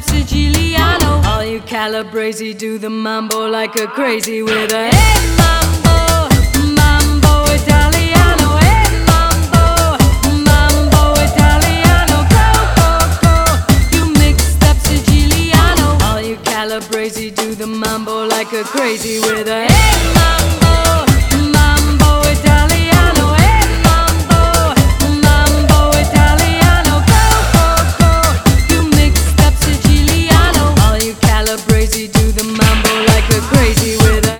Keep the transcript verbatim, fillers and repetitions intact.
Siciliano. All you Calabrese do the mambo like a crazy with a hey mambo, mambo Italiano. Hey mambo, mambo Italiano. Go, go, go, you mixed up Siciliano. All you Calabrese do the mambo like a crazy with a hey